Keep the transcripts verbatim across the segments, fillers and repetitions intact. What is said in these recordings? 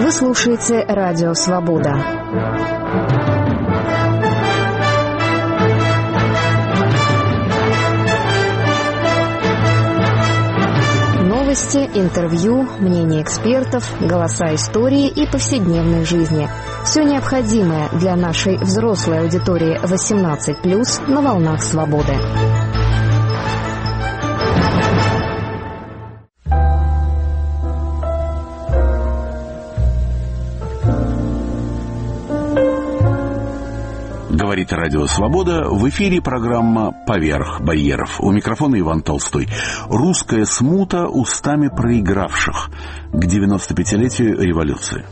Вы слушаете Радио Свобода. Новости, интервью, мнения экспертов, голоса истории и повседневной жизни. Все необходимое для нашей взрослой аудитории восемнадцать плюс на волнах свободы. Говорит Радио Свобода. В эфире программа «Поверх барьеров». У микрофона Иван Толстой. Русская смута устами проигравших к девяносто пятилетию революции.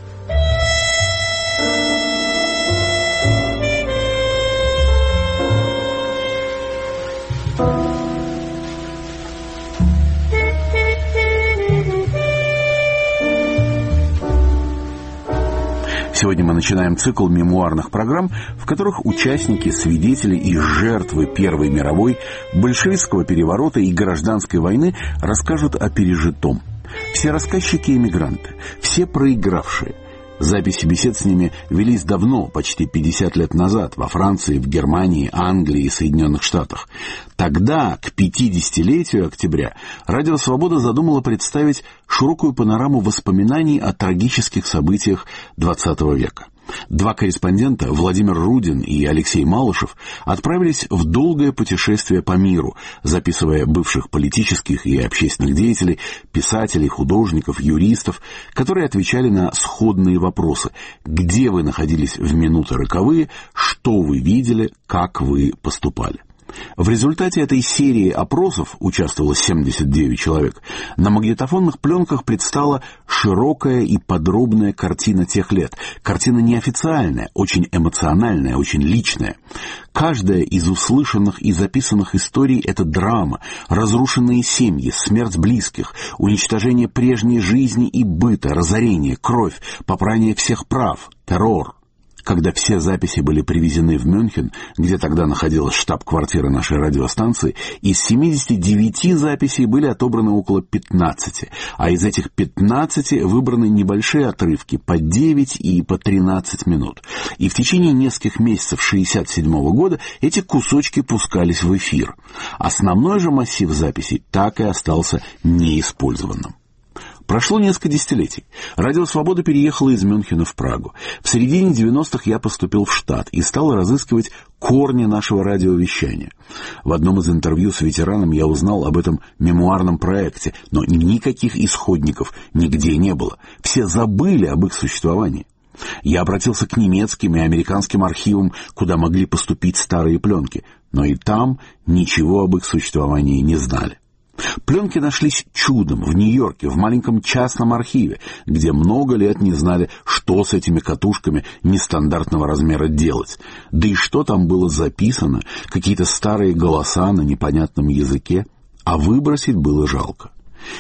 Сегодня мы начинаем цикл мемуарных программ, в которых участники, свидетели и жертвы Первой мировой, большевистского переворота и гражданской войны расскажут о пережитом. Все рассказчики — эмигранты, все проигравшие. Записи бесед с ними велись давно, почти пятьдесят лет назад, во Франции, в Германии, Англии и Соединенных Штатах. Тогда, к пятидесятилетию октября, Радио Свобода задумало представить широкую панораму воспоминаний о трагических событиях двадцатого века. Два корреспондента, Владимир Рудин и Алексей Малышев, отправились в долгое путешествие по миру, записывая бывших политических и общественных деятелей, писателей, художников, юристов, которые отвечали на сходные вопросы: где вы находились в минуты роковые, что вы видели, как вы поступали. В результате этой серии опросов, участвовало семьдесят девять человек, на магнитофонных пленках предстала широкая и подробная картина тех лет. Картина неофициальная, очень эмоциональная, очень личная. Каждая из услышанных и записанных историй — это драма, разрушенные семьи, смерть близких, уничтожение прежней жизни и быта, разорение, кровь, попрание всех прав, террор. Когда все записи были привезены в Мюнхен, где тогда находилась штаб-квартира нашей радиостанции, из семидесяти девяти записей были отобраны около пятнадцати, а из этих пятнадцати выбраны небольшие отрывки по девять и по тринадцать минут. И в течение нескольких месяцев шестьдесят седьмого года эти кусочки пускались в эфир. Основной же массив записей так и остался неиспользованным. Прошло несколько десятилетий. Радио Свобода переехало из Мюнхена в Прагу. В середине девяностых я поступил в штат и стал разыскивать корни нашего радиовещания. В одном из интервью с ветераном я узнал об этом мемуарном проекте, но никаких исходников нигде не было. Все забыли об их существовании. Я обратился к немецким и американским архивам, куда могли поступить старые пленки, но и там ничего об их существовании не знали. Пленки нашлись чудом в Нью-Йорке, в маленьком частном архиве, где много лет не знали, что с этими катушками нестандартного размера делать. Да и что там было записано, какие-то старые голоса на непонятном языке, а выбросить было жалко.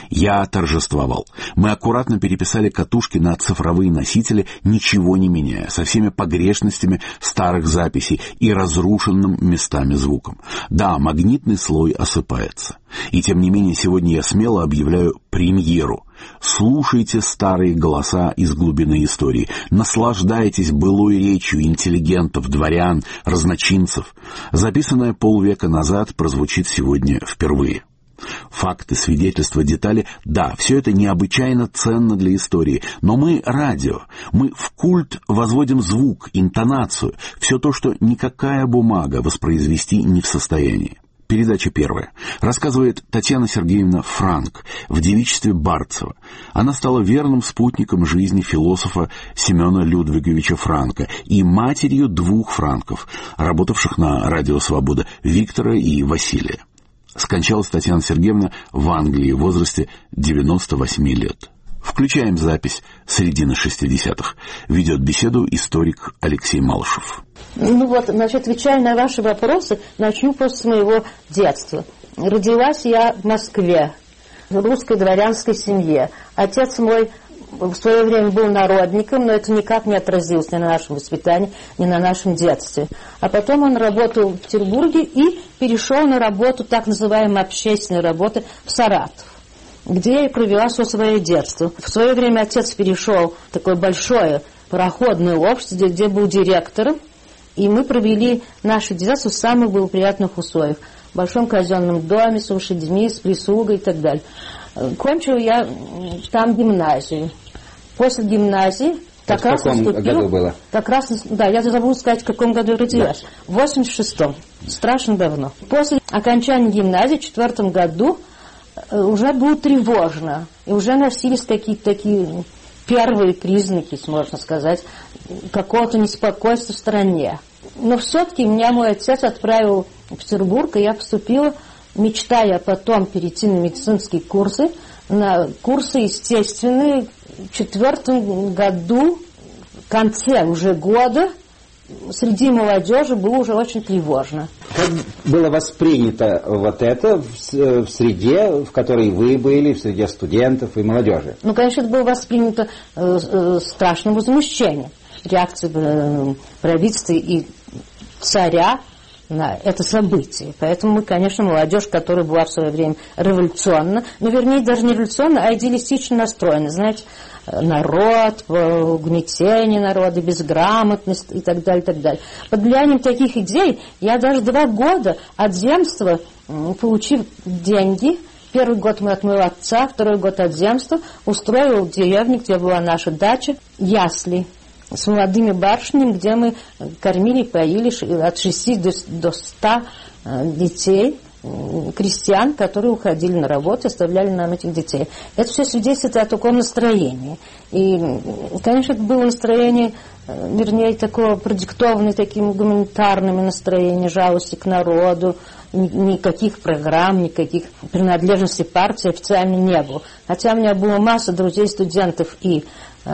Я торжествовал. Мы аккуратно переписали катушки на цифровые носители, ничего не меняя, со всеми погрешностями старых записей и разрушенным местами звуком. Да, магнитный слой осыпается. И тем не менее сегодня я смело объявляю премьеру. Слушайте старые голоса из глубины истории. Наслаждайтесь былой речью интеллигентов, дворян, разночинцев. Записанное полвека назад прозвучит сегодня впервые. Факты, свидетельства, детали — да, все это необычайно ценно для истории, но мы радио, мы в культ возводим звук, интонацию, все то, что никакая бумага воспроизвести не в состоянии. Передача первая. Рассказывает Татьяна Сергеевна Франк в девичестве Барцева. Она стала верным спутником жизни философа Семена Людвиговича Франка и матерью двух Франков, работавших на Радио Свобода, Виктора и Василия. Скончалась Татьяна Сергеевна в Англии в возрасте девяноста восьми лет. Включаем запись середины шестидесятых. Ведет беседу историк Алексей Малышев. Ну вот, значит, отвечая на ваши вопросы, начну просто с моего детства. Родилась я в Москве, в русской дворянской семье. Отец мой в свое время был народником, но это никак не отразилось ни на нашем воспитании, ни на нашем детстве. А потом он работал в Петербурге и перешел на работу, так называемую общественную работу, в Саратов. где я и провела все свое детство. В свое время отец перешел в такое большое пароходное общество, где, где был директором, и мы провели наше детство в самых благоприятных условиях. В большом казенном доме, с лошадьми, с прислугой и так далее. Кончила я там гимназию. После гимназии... Как раз в каком наступил, году было? Как раз, да, я забыла сказать, в каком году родилась. Да. В восемьдесят шестом. Страшно давно. После окончания гимназии в четвертом году уже было тревожно. И уже носились какие-то такие первые признаки, можно сказать, какого-то неспокойства в стране. Но все-таки меня мой отец отправил в Петербург, и я поступила, мечтая потом перейти на медицинские курсы, на курсы естественные. В четвертом году, в конце уже года, среди молодежи было уже очень тревожно. Как было воспринято вот это в, в среде, в которой вы были, в среде студентов и молодежи? Ну, конечно, это было воспринято э, э, страшным возмущением. Реакция э, правительства и царя на это событие. Поэтому мы, конечно, молодежь, которая была в свое время революционна, ну, вернее, даже не революционна, а идеалистично настроена. Знаете, народ, угнетение народа, безграмотность и так далее, и так далее. Под влиянием таких идей я даже два года от земства, получив деньги, первый год мы от моего отца, второй год от земства, устроил в деревне, где была наша дача, ясли с молодыми барышнями, где мы кормили, поили от шести до ста детей, крестьян, которые уходили на работу, оставляли нам этих детей. Это все свидетельствует о таком настроении. И, конечно, это было настроение, вернее, такое продиктованное таким гуманитарным настроением, жалости к народу. Никаких программ, никаких принадлежностей партии официально не было. Хотя у меня была масса друзей, студентов и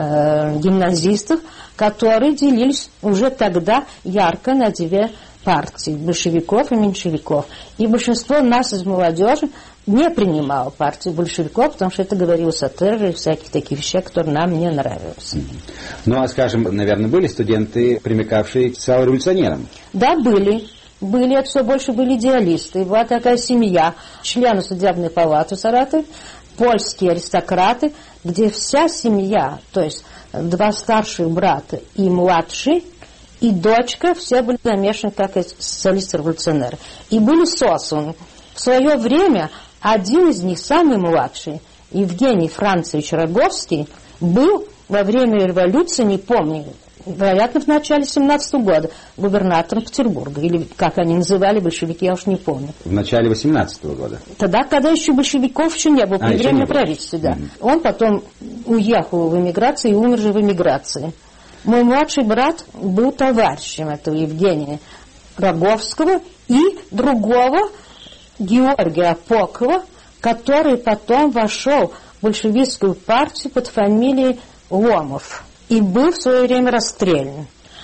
э, гимназистов, которые делились уже тогда ярко на две партии, большевиков и меньшевиков. И большинство нас из молодежи не принимало партию большевиков, потому что это говорилось о терроре и всяких таких вещах, которые нам не нравились. Ну, а, скажем, наверное, были студенты, примыкавшие к социал-революционерам? Да, были. Были, это все больше были идеалисты. И была такая семья, члены судебной палаты в Саратове, польские аристократы, где вся семья, то есть два старших брата и младший, и дочка, все были замешаны как социалисты-революционеры. И были сосланы. В свое время один из них, самый младший, Евгений Францевич Роговский, был во время революции, не помню, вероятно, в начале семнадцатого года, губернатором Петербурга. Или, как они называли, большевики, я уж не помню. В начале восемнадцатого года? Тогда, когда еще большевиков еще не было, при а, временном правительстве, да. Mm-hmm. Он потом уехал в эмиграцию и умер же в эмиграции. Мой младший брат был товарищем этого Евгения Роговского и другого Георгия Апокова, который потом вошел в большевистскую партию под фамилией Ломов и был в свое время расстрелян.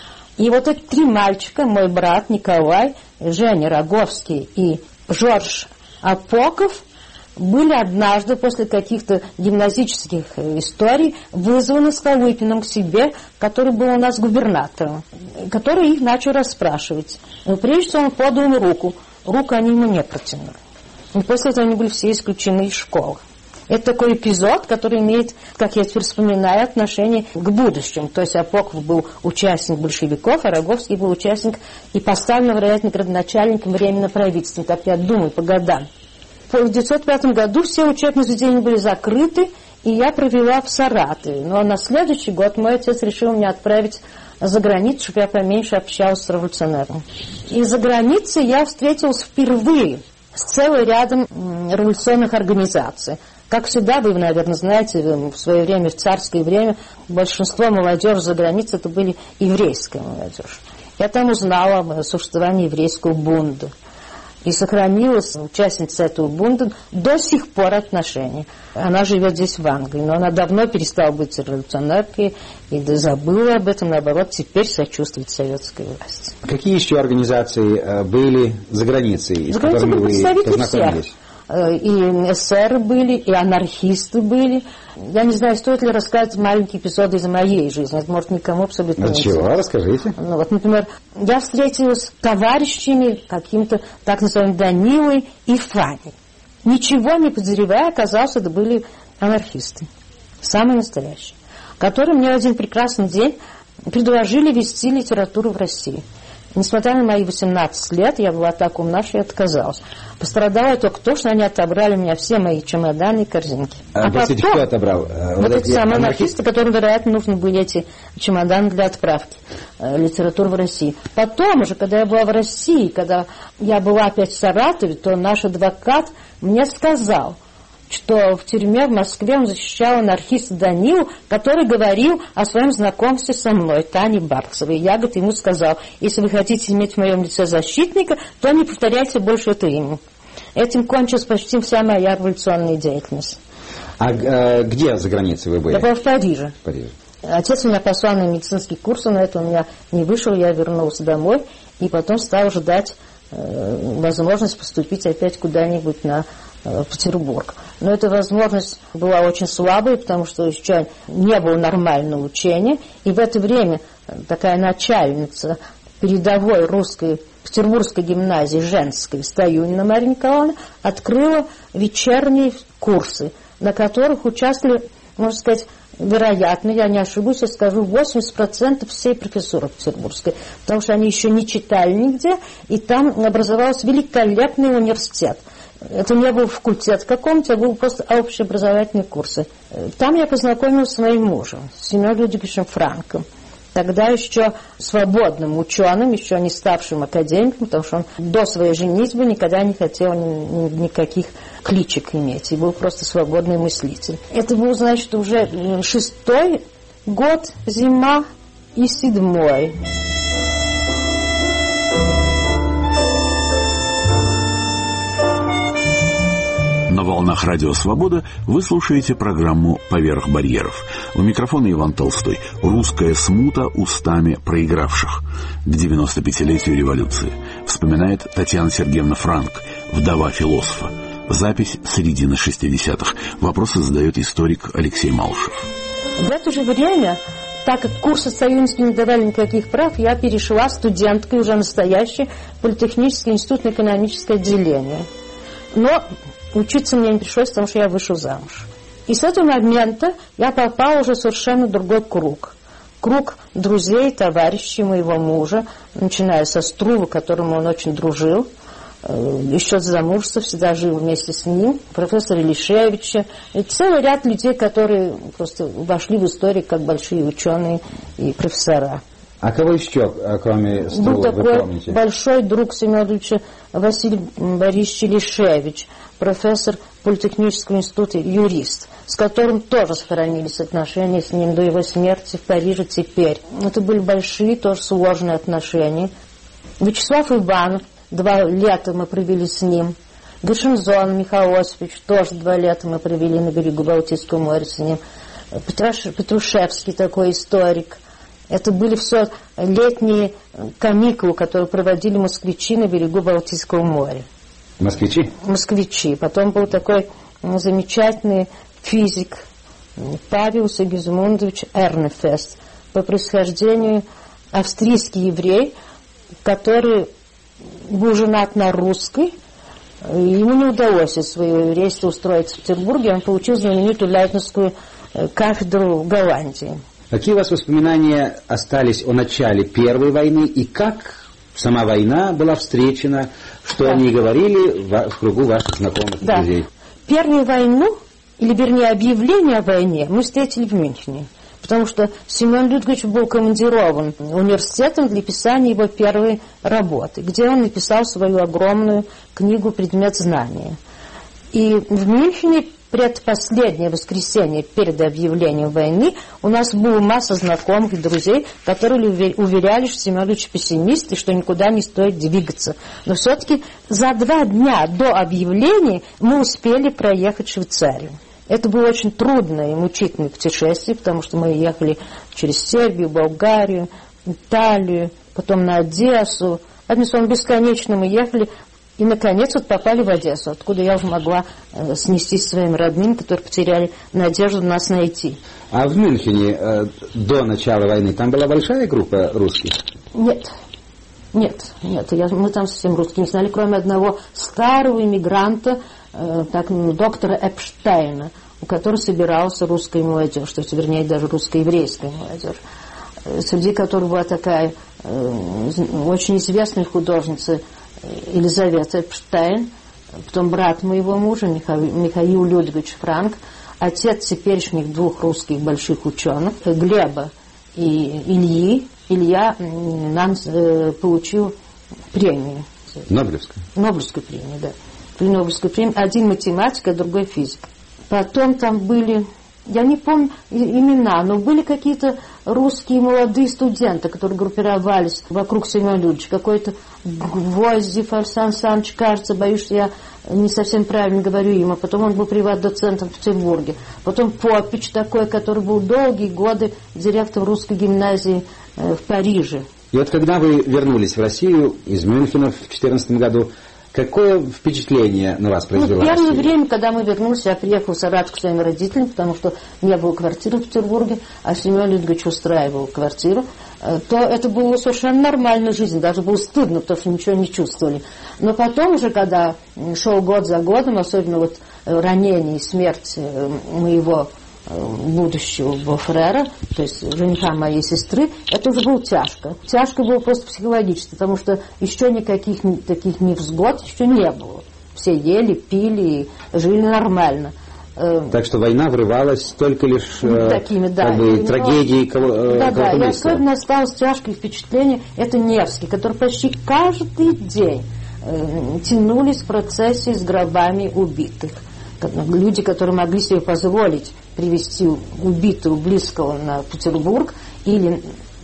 И вот эти три мальчика, мой брат Николай, Женя Роговский и Жорж Апоков, были однажды после каких-то гимназических историй вызваны Столыпиным к себе, который был у нас губернатором, который их начал расспрашивать. Но прежде всего он подал им руку. Руку они ему не протянули. И после этого они были все исключены из школы. Это такой эпизод, который имеет, как я теперь вспоминаю, отношение к будущему. То есть Апоков был участник большевиков, а Роговский был участник и поставлен, вероятно, градоначальником временного правительства. Так я думаю, по годам. В тысяча девятьсот пятом году все учебные заведения были закрыты, и я провела в Саратове. Но на следующий год мой отец решил меня отправить за границу, чтобы я поменьше общалась с революционерами. И за границей я встретилась впервые с целым рядом революционных организаций. Как всегда, вы, наверное, знаете, в свое время, в царское время, большинство молодежи за границей это были еврейская молодежь. Я там узнала о существовании еврейского бунда. И сохранилась участница этого бунда до сих пор отношения. Она живет здесь, в Англии, но она давно перестала быть революционеркой и забыла об этом, наоборот, теперь сочувствует советской власти. Какие еще организации были за границей, с которыми вы познакомились? И эсеры были, и анархисты были. Я не знаю, стоит ли рассказать маленькие эпизоды из моей жизни. Это может никому абсолютно не интересно. Чего? Расскажите. Ну, вот, например, я встретилась с товарищами, каким-то, так называемым, Данилой и Фаней. ничего не подозревая, оказалось, это были анархисты, самые настоящие, которые мне один прекрасный день предложили вести литературу в России. Несмотря на мои восемнадцать лет, я была так умна, что я отказалась. Пострадала я только то, что они отобрали у меня все мои чемоданы и корзинки. А, а потом, кто отобрал? Вот, вот эти самые анархисты, которым, вероятно, нужны были эти чемоданы для отправки э, литературы в Россию. Потом уже, когда я была в России, когда я была опять в Саратове, то наш адвокат мне сказал, что в тюрьме в Москве он защищал анархиста Данилу, который говорил о своем знакомстве со мной, Таней Барксовой. Я, говорит, ему сказал, если вы хотите иметь в моем лице защитника, то не повторяйте больше это имя. Этим кончилась почти вся моя революционная деятельность. А э, где за границей вы были? Я была в Париже. В Париже. Отец меня послал на медицинский курс, но это у меня не вышел, я вернулся домой и потом стал ждать э, возможность поступить опять куда-нибудь на Петербург. Но эта возможность была очень слабой, потому что еще не было нормального учения. И в это время такая начальница передовой русской Петербургской гимназии женской Стоюнина Мария Николаевна открыла вечерние курсы, на которых участвовали, можно сказать, вероятно, я не ошибусь, я скажу, восемьдесят процентов всей профессуры петербургской, потому что они еще не читали нигде, и там образовался великолепный университет. Это не был факультет каком-то, а был просто общеобразовательные курсы. Там я познакомилась с моим мужем, с Семеном Людвиговичем Франком. Тогда еще свободным ученым, еще не ставшим академиком, потому что он до своей женитьбы никогда не хотел ни, ни, никаких кличек иметь, и был просто свободный мыслитель. Это был, значит, уже шестой год, зима, и седьмой. На волнах Радио Свобода вы слушаете программу «Поверх барьеров». У микрофона Иван Толстой. Русская смута устами проигравших. К девяностопятилетию революции. Вспоминает Татьяна Сергеевна Франк, вдова философа. Запись середины шестидесятых. Вопросы задает историк Алексей Малышев. В это же время, так как курсы Стоюнинские не давали никаких прав, я перешла студенткой, уже настоящей, в Политехнический институт на экономическое отделение. Но учиться мне не пришлось, потому что я вышла замуж. И с этого момента я попала уже в совершенно другой круг. Круг друзей, товарищей моего мужа, начиная со Струва, которому он очень дружил, еще с замужества всегда жил вместе с ним, профессора Илишевича, и целый ряд людей, которые просто вошли в историю как большие ученые и профессора. А кого еще, кроме Струва, был вы такой помните? Большой друг Семена Ильича Василий Борисович Илишевич, профессор Политехнического института, юрист, с которым тоже сохранились отношения с ним до его смерти в Париже теперь. Это были большие, тоже сложные отношения. Вячеслав Иванов, два лета мы провели с ним. Гершензон Михаил Осипович, тоже два лета мы провели на берегу Балтийского моря с ним. Петруш... Петрушевский такой историк. Это были все летние каникулы, которые проводили москвичи на берегу Балтийского моря. Москвичи? Москвичи. Потом был такой замечательный физик Павел Сигизмундович Эрнефест, по происхождению австрийский еврей, который был женат на русской. Ему не удалось из своего еврейства устроиться в Петербурге, он получил знаменитую Лейбническую кафедру в Голландии. Какие у вас воспоминания остались о начале Первой войны и как сама война была встречена, что да. они говорили в, в кругу ваших знакомых и да. друзей? Первую войну, или вернее объявление о войне, мы встретили в Мюнхене, потому что Семен Людвигович был командирован университетом для писания его первой работы, где он написал свою огромную книгу «Предмет знания». И в Мюнхене предпоследнее воскресенье перед объявлением войны у нас была масса знакомых и друзей, которые уверяли, что Семен Ильич пессимист и что никуда не стоит двигаться. Но все-таки за два дня до объявления мы успели проехать Швейцарию. Это было очень трудное и мучительное путешествие, потому что мы ехали через Сербию, Болгарию, Италию, потом на Одессу. Одним словом, бесконечно мы ехали. И, наконец, вот попали в Одессу, откуда я уже могла э, снестись своим родным, которые потеряли надежду нас найти. А в Мюнхене э, до начала войны там была большая группа русских? Нет, нет, нет. Я, мы там совсем русские не знали, кроме одного старого иммигранта, э, так, ну, доктора Эпштейна, у которого собиралась русская молодежь, то есть, вернее, даже русско-еврейская молодежь, среди которых была такая э, очень известная художница Елизавета Эпштейн, потом брат моего мужа Миха... Михаил Людвигович Франк, отец теперешних двух русских больших ученых, Глеба и Ильи. Илья нам э, получил премию. Нобелевскую? Нобелевскую премию, да. При Нобелевской премии. Один математик, а другой физик. Потом там были, я не помню имена, но были какие-то русские молодые студенты, которые группировались вокруг Семена Людовича. Какой-то Гвоздев Александр Александрович, кажется, боюсь, что я не совсем правильно говорю имя. Потом он был приват-доцентом в Петербурге. Потом Попич такой, который был долгие годы директором русской гимназии в Париже. И вот когда вы вернулись в Россию из Мюнхена в две тысячи четырнадцатом году, какое впечатление на вас произвело? Ну, первое Россия? время, когда мы вернулись, я приехал в Саратов к своим родителям, потому что не было квартиры в Петербурге, а Семен Людвигович устраивал квартиру, то это была совершенно нормальная жизнь, даже было стыдно, потому что ничего не чувствовали. Но потом уже, когда шел год за годом, особенно вот ранение и смерть моего будущего Бофрера, то есть жениха моей сестры, это уже было тяжко. Тяжко было просто психологически, потому что еще никаких таких невзгод еще не было. Все ели, пили, жили нормально. Так что война врывалась только лишь такими, да, как бы, но, трагедии кого, да, да, и близкого. особенно осталось тяжкое впечатление, это Невский, который почти каждый день э, тянулись в процессе с гробами убитых. Люди, которые могли себе позволить привезти убитого близкого на Петербург, или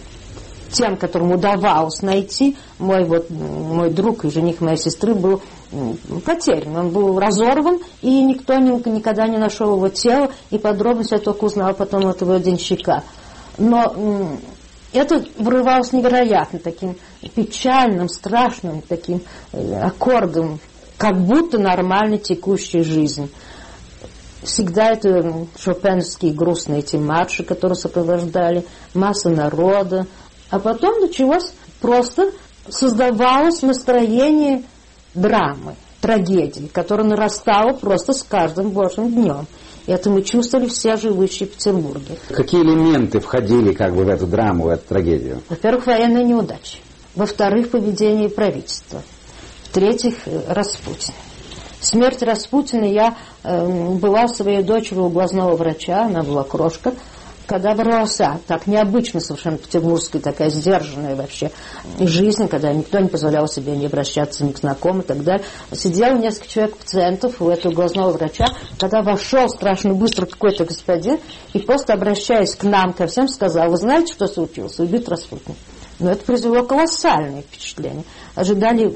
тем, которым удавалось найти, мой, вот, мой друг и жених моей сестры был потерян, он был разорван, и никто никогда не нашел его тело, и подробности я только узнал потом от его денщика. Но это врывалось невероятно таким печальным, страшным таким аккордом, как будто нормально текущая жизнь. Всегда это шопеновские грустные эти марши, которые сопровождали, масса народа. А потом началось просто, создавалось настроение драмы, трагедии, которая нарастала просто с каждым божьим днем. И это мы чувствовали все живущие в Петербурге. Какие элементы входили как бы в эту драму, в эту трагедию? Во-первых, военные неудачи. Во-вторых, поведение правительства. В-третьих, Распутин. Смерть Распутина, я э, была своей дочерью у глазного врача, она была крошка, когда ворвался, так необычно совершенно петербургская такая сдержанная вообще жизнь, когда никто не позволял себе не обращаться ни к знакомым и так далее. Сидело несколько человек пациентов у этого глазного врача, когда вошел страшно быстро какой-то господин и просто обращаясь к нам, ко всем, сказал: вы знаете, что случилось? Убит Распутин. Но это произвело колоссальное впечатление. Ожидали,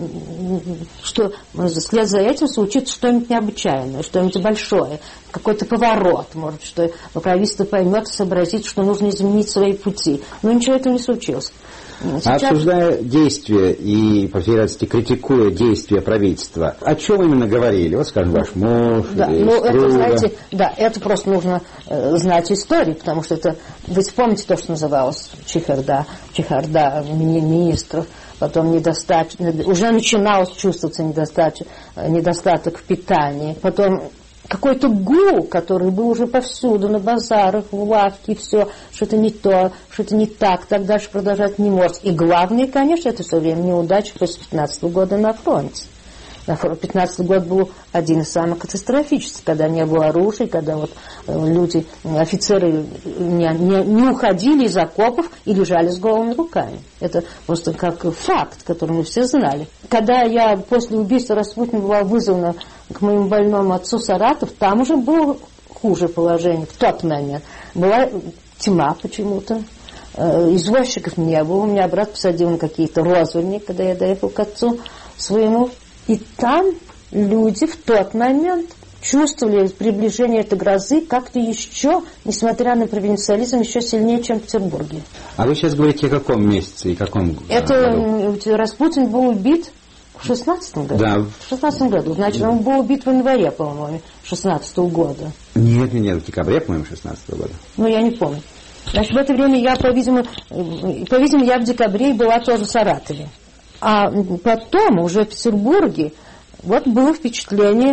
что вслед за этим случится что-нибудь необычайное, что-нибудь большое, какой-то поворот, может, что правительство поймет и сообразит, что нужно изменить свои пути. Но ничего этого не случилось. Сейчас... Обсуждая действия и, по всей вероятности, критикуя действия правительства, о чем именно говорили? Вот, скажем, ваш муж, да, или ну, это, знаете, друга. да, это просто нужно э, знать историю, потому что это, вы вспомните то, что называлось чехарда, чехарда ми- министров, потом недостаток, уже начиналось чувствоваться недостаток, недостаток в питании, потом какой-то гул, который был уже повсюду, на базарах, в лавке, все, что это не то, что это не так, так дальше продолжать не может. И главное, конечно, это все время неудача после пятнадцатого года на фронте. пятнадцатый год был один из самых катастрофических, когда не было оружия, когда вот люди, офицеры не, не, не уходили из окопов и лежали с голыми руками. Это просто как факт, который мы все знали. Когда я после убийства Распутина была вызвана к моему больному отцу Саратов, там уже было хуже положение в тот момент. Была тьма почему-то. Извозчиков не было. У меня брат посадил на какие-то розовни, когда я доехал к отцу своему. И там люди в тот момент чувствовали приближение этой грозы как-то еще, несмотря на провинциализм, еще сильнее, чем в Петербурге. А вы сейчас говорите о каком месяце и каком Это году? Распутин был убит в шестнадцатом году. Да. В шестнадцатом году. Значит, он был убит в январе, по-моему, шестнадцатого года. Нет, нет, нет, в декабре, по-моему, шестнадцатого года. Ну, я не помню. Значит, в это время я, по-видимому, по-видимому, я в декабре была тоже в Саратове. А потом, уже в Петербурге, вот было впечатление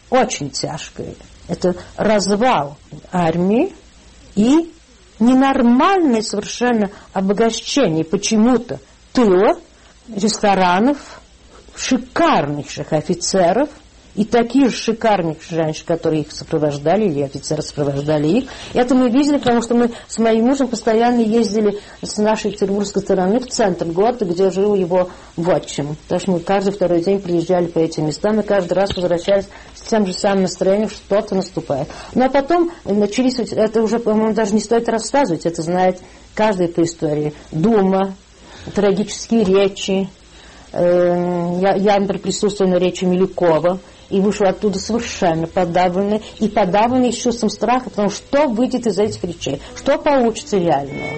очень тяжкое. Это развал армии и ненормальное совершенно обогащение почему-то тыла, ресторанов, шикарнейших офицеров и таких же шикарных женщин, которые их сопровождали, или офицеры сопровождали их. Это мы видели, потому что мы с моим мужем постоянно ездили с нашей петербургской стороны в центр города, где жил его вотчим. Потому что мы каждый второй день приезжали по этим местам и каждый раз возвращались с тем же самым настроением, что что-то наступает. Ну а потом начались, это уже, по-моему, даже не стоит рассказывать, это знает каждый по истории. Дума, трагические речи. Я, я, например, присутствовала на речи Милюкова и вышла оттуда совершенно подавленной, и подавленной с чувством страха, потому что что выйдет из этих речей, что получится реального.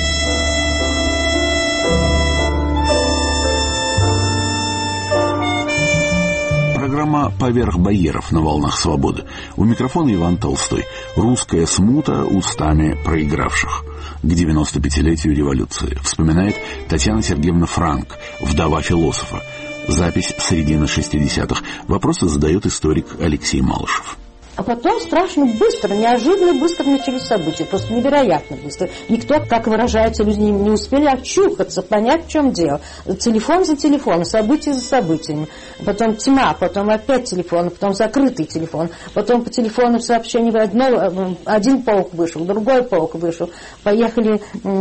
Программа «Поверх барьеров» на волнах свободы. У микрофона Иван Толстой. Русская смута устами проигравших. К девяносто пятилетию революции. Вспоминает Татьяна Сергеевна Франк, вдова философа. Запись середины шестидесятых. Вопросы задает историк Алексей Малышев. А потом страшно быстро, неожиданно быстро начались события, просто невероятно быстро. Никто, как выражаются люди, не успели очухаться, понять, в чем дело. Телефон за телефоном, события за событиями. Потом тьма, потом опять телефон, потом закрытый телефон. Потом по телефону сообщение одно, один полк вышел, другой полк вышел. Поехали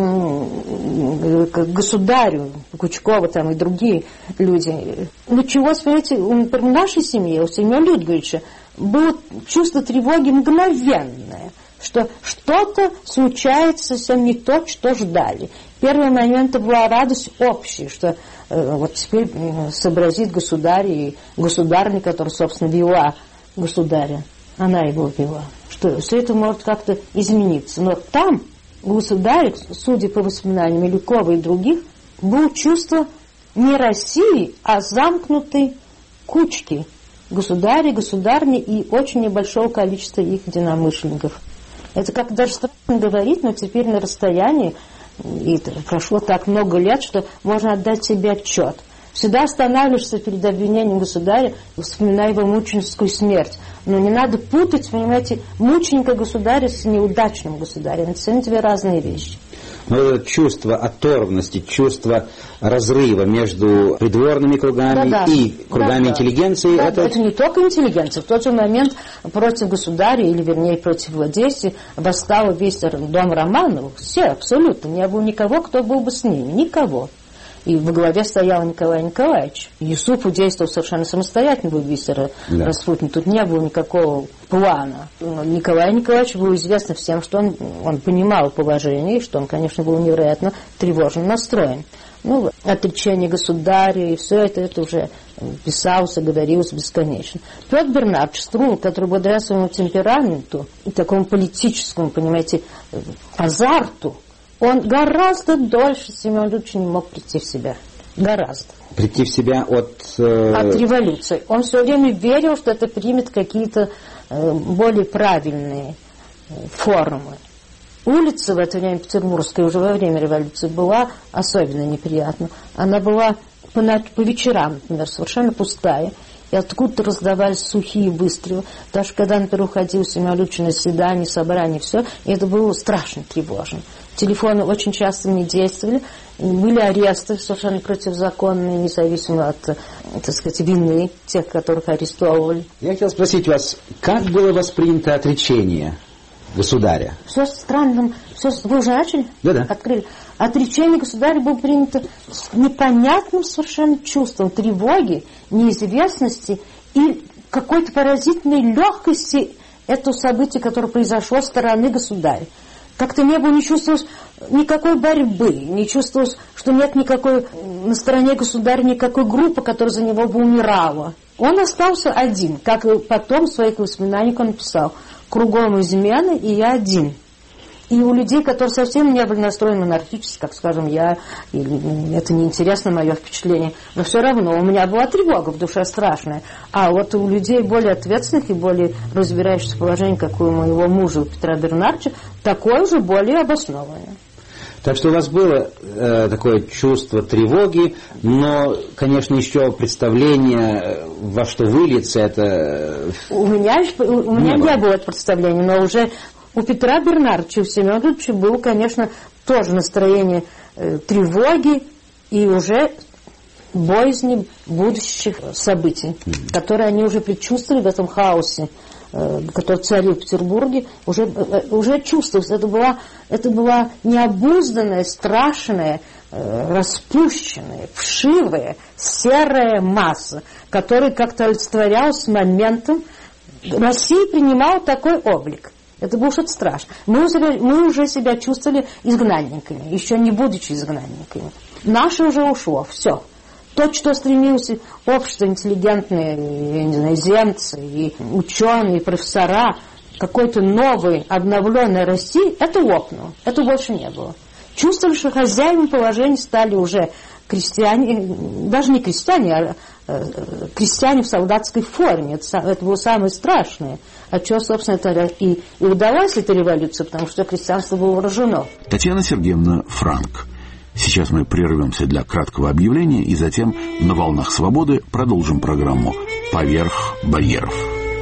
к государю, Кучкова там и другие люди. Началось, понимаете, в нашей семье, у Семена Людвиговича, было чувство тревоги мгновенное, что что-то случается совсем не то, что ждали. Первый момент была радость общая, что э, вот теперь э, сообразит государь и государня, которая, собственно, вела государя, она его вела, что все это может как-то измениться. Но там у государя, судя по воспоминаниям Милюкова и других, было чувство не России, а замкнутой кучки государей, государни и очень небольшого количества их единомышленников. Это как даже странно говорить, но теперь на расстоянии, и прошло так много лет, что можно отдать себе отчет. Всегда останавливаешься перед обвинением государя, вспоминая его мученическую смерть. Но не надо путать, понимаете, мученика государя с неудачным государем. Это все две разные вещи. Но это чувство оторванности, чувство разрыва между придворными кругами да, да. и кругами да, интеллигенции. Да, это... это не только интеллигенция. В тот же момент против государя, или вернее против владельца, восстал весь дом Романовых. Все, абсолютно. Не было никого, кто был бы с ними. Никого. И во главе стоял Николай Николаевич. Юсупов действовал совершенно самостоятельно в убийстве да. Распутина. Тут не было никакого плана. Николай Николаевич был известно всем, что он, он понимал положение, и что он, конечно, был невероятно тревожно настроен. Ну, отречение государя и все это, это уже писалось, говорилось бесконечно. Петр Бернардович Струве, который благодаря своему темпераменту и такому политическому, понимаете, азарту, он гораздо дольше Семен Людвигович не мог прийти в себя. Гораздо. Прийти в себя от... Э... От революции. Он все время верил, что это примет какие-то э, более правильные э, формы. Улица в это время петербургская уже во время революции была особенно неприятна. Она была по, по вечерам, например, совершенно пустая. И откуда-то раздавались сухие выстрелы. Даже когда, например, уходил Семен Людвигович на свидание, собрание, все, и это было страшно тревожно. Телефоны очень часто не действовали. Были аресты совершенно противозаконные, независимо от, так сказать, вины тех, которых арестовывали. Я хотел спросить вас, как было воспринято отречение государя? Все странно. Все, вы уже начали? Да-да. Открыли. Отречение государя было принято с непонятным совершенно чувством тревоги, неизвестности и какой-то поразительной легкости этого события, которое произошло со стороны государя. Как-то не было, не чувствовалось никакой борьбы, не чувствовалось, что нет никакой на стороне государя никакой группы, которая за него бы умирала. Он остался один, как и потом в своих воспоминаниях он написал: «Кругом измены, и я один». И у людей, которые совсем не были настроены монархически, как, скажем, я, или это неинтересно, мое впечатление, но все равно у меня была тревога в душе страшная. А вот у людей более ответственных и более разбирающихся в положении, как у моего мужа, у Петра Бернардовича, такое уже более обоснованное. Так что у вас было э, такое чувство тревоги, но, конечно, еще представление, во что выльется это... У меня, у меня не, не было представления, но уже у Петра Бернардовича, у Семена Дудовича было, конечно, тоже настроение э, тревоги и уже боязни будущих событий, mm-hmm. которые они уже предчувствовали в этом хаосе, который царил в Петербурге, уже, уже чувствовалось. Это была, это была необузданная, страшная, распущенная, вшивая, серая масса, которая как-то олицетворялась моментом. Россия принимала такой облик. Это было что-то страшное. Мы уже, мы уже себя чувствовали изгнанниками, еще не будучи изгнанниками. Наше уже ушло, все. То, что стремилось общество, интеллигентные, я не знаю, земцы, и ученые, и профессора, какой-то новой, обновленной России, это лопнуло, это больше не было. Чувствовали, что хозяевами положения стали уже крестьяне, даже не крестьяне, а крестьяне в солдатской форме. Это, это было самое страшное. А что, собственно, это и, и удалась эта революция, потому что крестьянство было вооружено. Татьяна Сергеевна Франк. Сейчас мы прервемся для краткого объявления и затем на волнах свободы продолжим программу «Поверх барьеров».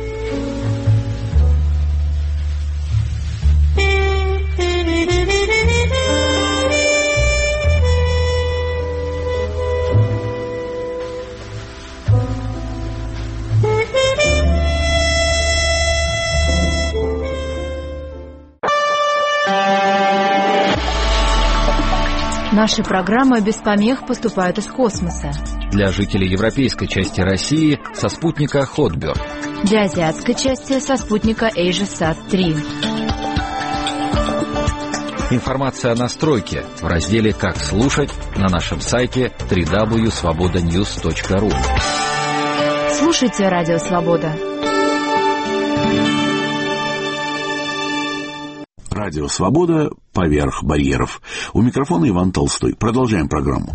Наши программы без помех поступают из космоса. Для жителей европейской части России со спутника Хотберг. Для азиатской части со спутника AsiaSat три. Информация о настройке в разделе «Как слушать» на нашем сайте дабл ю дабл ю дабл ю точка свобода ньюс точка ру. Слушайте Радио Свобода. Радио «Свобода. Поверх барьеров». У микрофона Иван Толстой. Продолжаем программу.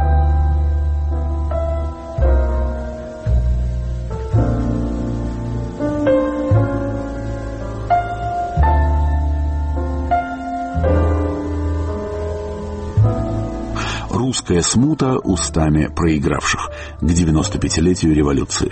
Русская смута устами проигравших к девяносто пятилетию революции.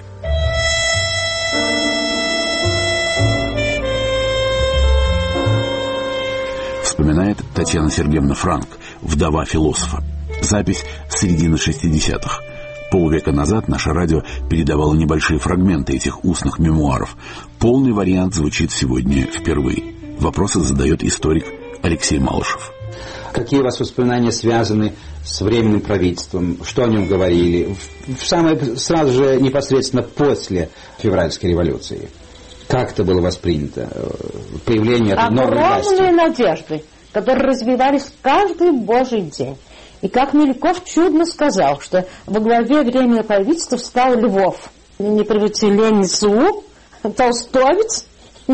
Вспоминает Татьяна Сергеевна Франк, вдова философа. Запись середины шестидесятых. Полвека назад наше радио передавало небольшие фрагменты этих устных мемуаров. Полный вариант звучит сегодня впервые. Вопросы задает историк Алексей Малышев. Какие у вас воспоминания связаны с Временным правительством? Что о нем говорили? В самое, сразу же непосредственно после февральской революции. Как это было воспринято? Появление этой новой власти? Огромные надежды, которые развивались каждый божий день. И как Мельков чудно сказал, что во главе Временного правительства встал Львов. Не правитель Ленин-Су, толстовец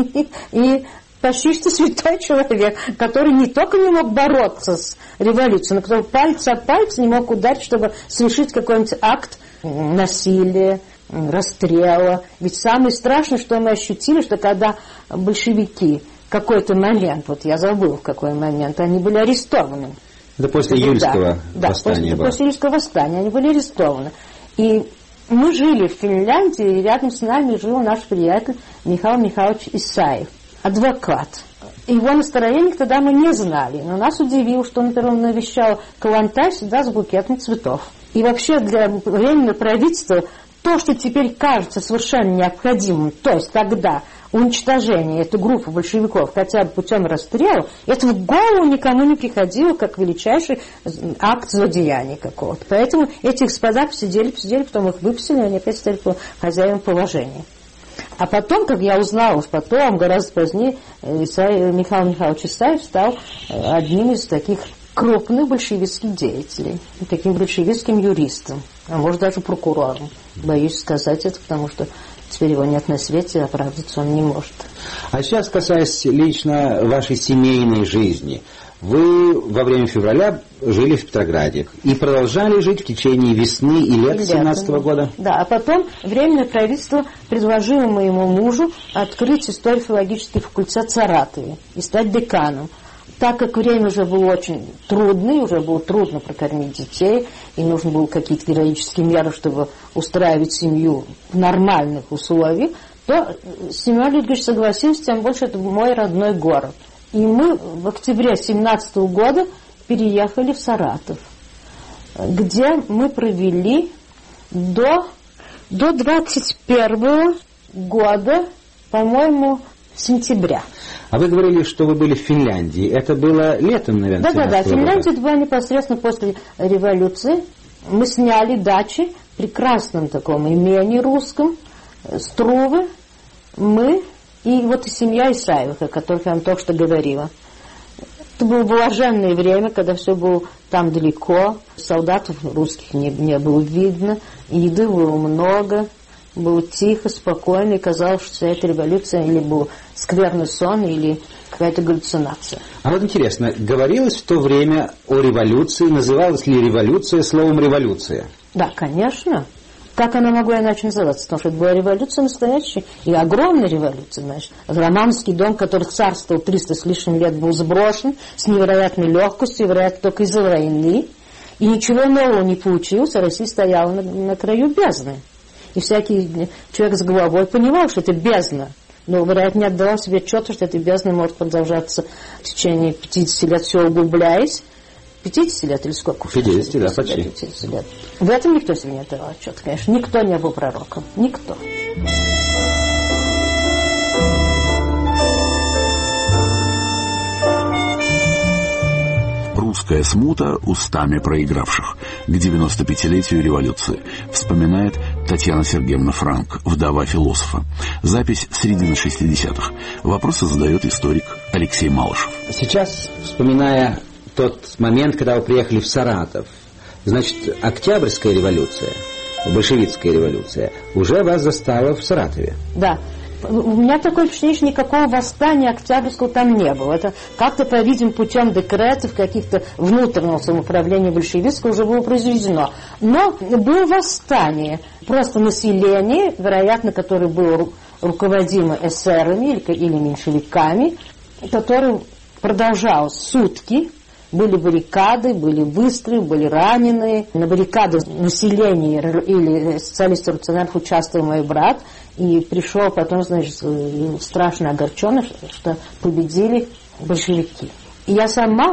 и почти что святой человек, который не только не мог бороться с революцией, но который палец от пальца не мог ударить, чтобы совершить какой-нибудь акт насилия, расстрела. Ведь самое страшное, что мы ощутили, что когда большевики в какой-то момент, вот я забыл в какой момент, они были арестованы. Это после июльского да, восстания да, было. после июльского восстания они были арестованы. И мы жили в Финляндии, и рядом с нами жил наш приятель Михаил Михайлович Исаев, адвокат. Его настроение тогда мы не знали, но нас удивило, что он, например, навещал Калантай всегда с букетом цветов. И вообще для Временного правительства то, что теперь кажется совершенно необходимым, то есть тогда уничтожение этой группы большевиков хотя бы путем расстрела, это в голову никому не приходило как величайший акт злодеяния какого-то. Поэтому эти господа посидели, посидели, потом их выпустили, и они опять стали хозяевам положения. А потом, как я узнала, уж потом, гораздо позднее, Исаев, Михаил Михайлович Исаев стал одним из таких крупных большевистских деятелей, таким большевистским юристом, а может даже прокурором. Боюсь сказать это, потому что теперь его нет на свете, оправдаться он не может. А сейчас, касаясь лично вашей семейной жизни, вы во время февраля жили в Петрограде и продолжали жить в течение весны и лета семнадцатого года? Да, а потом Временное правительство предложило моему мужу открыть историко-филологический факультет в Саратове и стать деканом. Так как время уже было очень трудное, уже было трудно прокормить детей, и нужно было какие-то героические меры, чтобы устраивать семью в нормальных условиях, то Семен Людвигович согласился, тем больше это мой родной город. И мы в октябре семнадцатого года переехали в Саратов, где мы провели до, до двадцать первого года, по-моему, сентября. А вы говорили, что вы были в Финляндии. Это было летом, наверное? Да-да-да, Финляндия это было непосредственно после революции. Мы сняли дачи в прекрасном таком имении русском, Струвы, мы и вот и семья Исаевых, о которых я вам только что говорила. Это было блаженное время, когда все было там далеко, солдатов русских не, не было видно, еды было много, было тихо, спокойно, и казалось, что вся эта революция или был скверный сон, или какая-то галлюцинация. А вот интересно, говорилось в то время о революции, называлась ли революция словом «революция»? Да, конечно. Как она могла иначе называться? Потому что это была революция настоящая, и огромная революция, значит. Романский дом, который царствовал триста с лишним лет, был сброшен с невероятной легкостью, вероятно, только из-за войны, и ничего нового не получилось, а Россия стояла на, на краю бездны. И всякий человек с головой понимал, что это бездна, но, вероятно, не отдавал себе отчета, что эта бездна может продолжаться в течение пятидесяти лет, все углубляясь. пятьдесят лет или сколько? пятьдесят, да, почти. пятьдесят лет. В этом никто себе не отдавал отчет, конечно. Никто не был пророком. Никто. «Русская смута устами проигравших» к девяностопятилетию революции, вспоминает Татьяна Сергеевна Франк, вдова философа. Запись середины шестидесятых. Вопросы задает историк Алексей Малышев. Сейчас, вспоминая тот момент, когда вы приехали в Саратов, значит, Октябрьская революция, большевистская революция, уже вас застала в Саратове. Да. У меня такое впечатление, что никакого восстания Октябрьского там не было. Это как-то, по-видимому, путем декретов, каких-то внутреннего самоуправления большевистского уже было произведено. Но было восстание. Просто население, вероятно, которое было руководимо эсерами или, или меньшевиками, которое продолжалось сутки. Были баррикады, были выстрелы, были раненые. На баррикадах населения или социалистов-революционеров участвовал мой брат. И пришел потом, значит, страшно огорченный, что победили большевики. И я сама,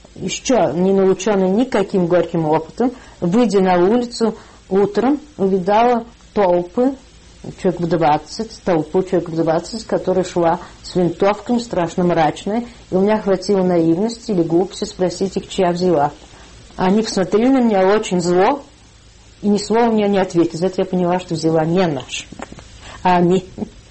еще не наученная никаким горьким опытом, выйдя на улицу утром, увидала толпы, человек в двадцать, толпу человек в двадцать, которая шла с винтовками, страшно мрачная, и у меня хватило наивности или глупости спросить их, чья взяла. Они посмотрели на меня очень зло, и ни слова мне не ответили. За это я поняла, что взяла не наша, а они.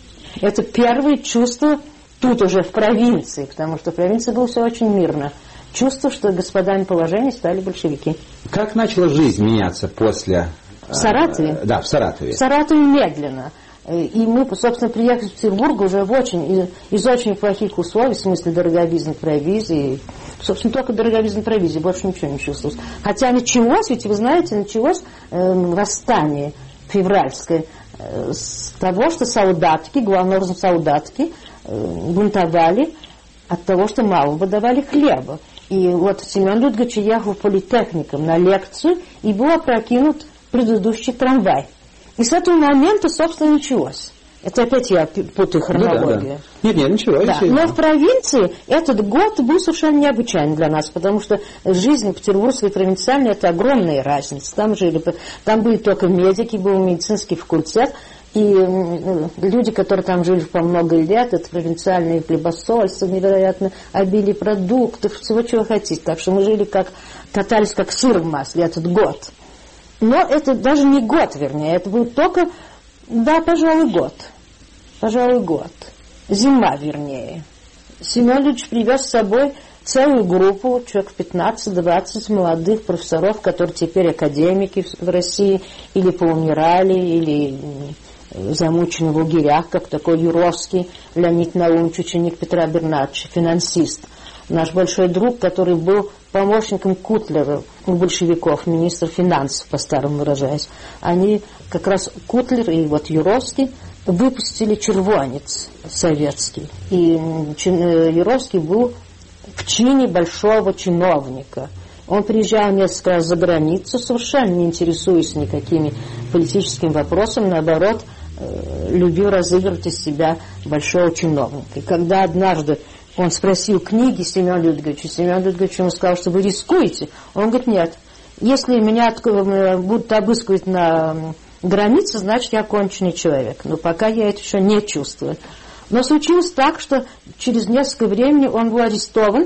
Это первое чувство тут уже в провинции, потому что в провинции было все очень мирно. Чувство, что господами положения стали большевики. Как начала жизнь меняться после... В Саратове? Да, в Саратове. В Саратове медленно. И мы, собственно, приехали в Петербург уже в очень, из очень плохих условий, в смысле дороговизны провизии. Собственно, только дороговизны провизии, больше ничего не чувствовалось. Хотя началось, ведь вы знаете, началось э, восстание февральское э, с того, что солдатки, главным образом солдатки, э, бунтовали от того, что мало бы давали хлеба. И вот Семен Людвигович ехал в политехникум на лекцию, и был опрокинут предыдущий трамвай. И с этого момента, собственно, началось. Это опять я путаю хронологию. Да, да, да. Нет, нет, ничего. Да. Но в провинции этот год был совершенно необычайный для нас, потому что жизнь петербургской и провинциальной — это огромная разница. Там жили, там были только медики, был медицинский факультет, и люди, которые там жили по много лет, это провинциальные хлебосольства, невероятно обилие продуктов, всего, чего хотите. Так что мы жили как, катались как сыр в масле этот год. Но это даже не год, вернее, это был только, да, пожалуй, год. Пожалуй, год. Зима, вернее. Семен Людвигович привез с собой целую группу, человек пятнадцать-двадцать молодых профессоров, которые теперь академики в России, или поумирали, или замучены в лагерях, как такой Юровский Леонид Наумович, ученик Петра Бернатовича, финансист. Наш большой друг, который был помощником Кутлера у большевиков, министр финансов, по-старому выражаясь. Они, как раз Кутлер и вот Юровский, выпустили червонец советский. И Юровский был в чине большого чиновника. Он приезжал несколько раз за границу, совершенно не интересуясь никакими политическими вопросами, наоборот, любил разыгрывать из себя большого чиновника. И когда однажды он спросил книги Семена Людвиговича, Семен Людвигович ему сказал, что вы рискуете. Он говорит, нет, если меня будут обыскивать на границе, значит, я конченый человек. Но пока я это еще не чувствую. Но случилось так, что через несколько времени он был арестован,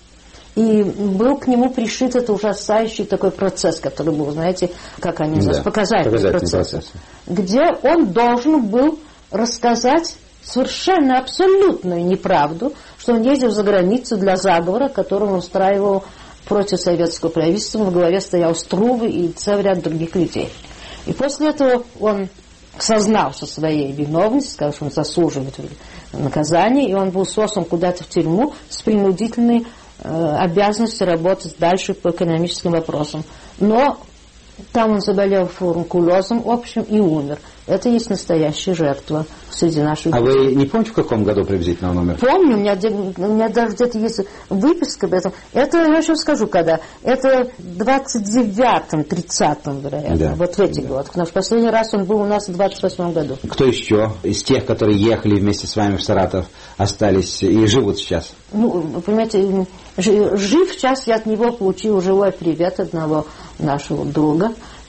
и был к нему пришит это ужасающий такой процесс, который был, знаете, как они называются, да, показательный, показательный процесс, процесс, где он должен был рассказать совершенно абсолютную неправду, что он ездил за границу для заговора, который он устраивал против советского правительства, во главе стоял Струве и целый ряд других людей. И после этого он сознался своей виновности, сказал, что он заслуживает наказания, и он был сослан куда-то в тюрьму с принудительной э, обязанностью работать дальше по экономическим вопросам. Но там он заболел фурункулезом общим и умер. Это есть настоящая жертва среди наших А людей. вы не помните, в каком году приблизительно он умер? Помню, у меня, у меня даже где-то есть выписка об этом. Это, я еще скажу, когда. Это в двадцать девятом, тридцатом, вероятно. Да. Вот в эти да. годы. Потому что последний раз он был у нас в двадцать восьмом году. Кто еще из тех, которые ехали вместе с вами в Саратов, остались и живут сейчас? Ну, вы понимаете, жив сейчас, я от него получил живой привет одного нашего друга,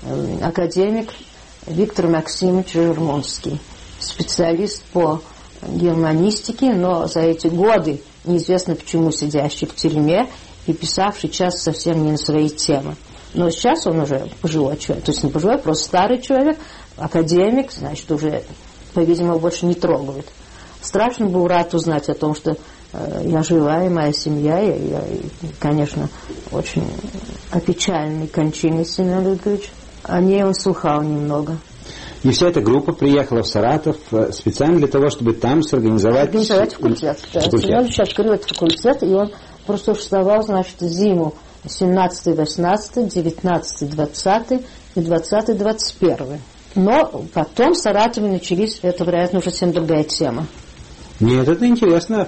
академик Виктор Максимович Жермонский, специалист по германистике, но за эти годы неизвестно почему сидящий в тюрьме и писавший сейчас совсем не на свои темы. Но сейчас он уже пожилой человек, то есть не пожилой, просто старый человек, академик, значит, уже, по-видимому, больше не трогают. Страшно был рад узнать о том, что э, я жива, и моя семья, и, я, и, конечно, очень опечаленной кончиной Семена Людвиговича. О ней он слыхал немного. И вся эта группа приехала в Саратов специально для того, чтобы там сорганизовать... Организовать факультет. Да. Семен Ильич открыл этот факультет, и он просто существовал, значит, зиму семнадцатый восемнадцатый, девятнадцатый двадцатый и двадцатый двадцать первый. Но потом в Саратове начались, это, вероятно, уже совсем другая тема. Нет, это интересно.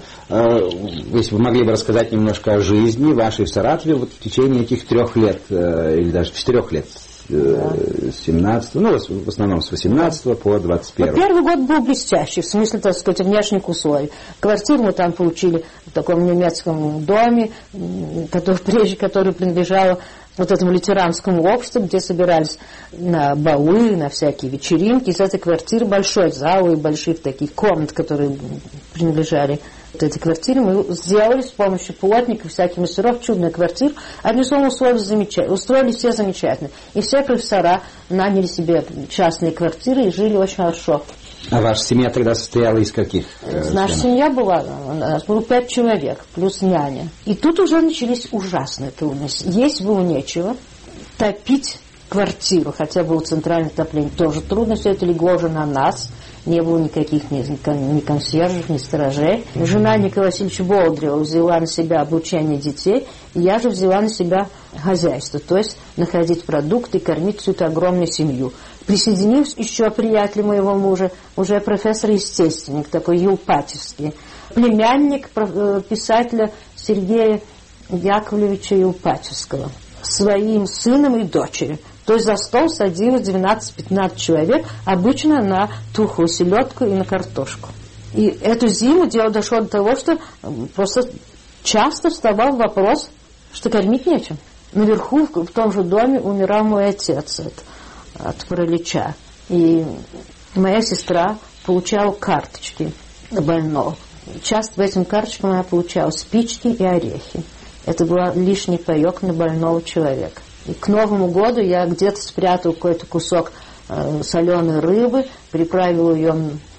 Если вы могли бы рассказать немножко о жизни вашей в Саратове вот в течение этих трех лет, или даже четырех лет, да. с семнадцатого, ну, в основном с восемнадцатого по двадцать первый. Первый год был блестящий, в смысле, так сказать, внешних условий. Квартиру мы там получили в таком немецком доме, который, прежде который принадлежал вот этому лютеранскому обществу, где собирались на балы, на всякие вечеринки. Из этой квартиры большой зал и больших таких комнат, которые принадлежали вот этой квартире, мы сделали с помощью плотников, всяких мастеров чудную квартиру. Одним словом, устроили, замечательно, устроили все замечательно. И все профессора наняли себе частные квартиры и жили очень хорошо. А ваша семья тогда состояла из каких? Э, Наша семья была, у нас было пять человек, плюс няня. И тут уже начались ужасные трудности. Есть было нечего, топить квартиру, хотя было центральное отопление, тоже трудно, все это легло уже на нас. Не было никаких ни, ни консьержей, ни сторожей. Жена Николая Васильевича Болдырева взяла на себя обучение детей, и я же взяла на себя хозяйство, то есть находить продукты и кормить всю эту огромную семью. Присоединился еще приятель моего мужа, уже профессор-естественник, такой Юлпатевский, племянник писателя Сергея Яковлевича Юлпатевского, своим сыном и дочерью. То есть за стол садилось двенадцать-пятнадцать человек, обычно на тухлую селедку и на картошку. И эту зиму дело дошло до того, что просто часто вставал вопрос, что кормить нечем. Наверху, в том же доме, умирал мой отец от, от паралича. И моя сестра получала карточки больного. Часто по этим карточкам она получала спички и орехи. Это был лишний паёк на больного человека. И к Новому году я где-то спрятал какой-то кусок э, соленой рыбы, приправила ее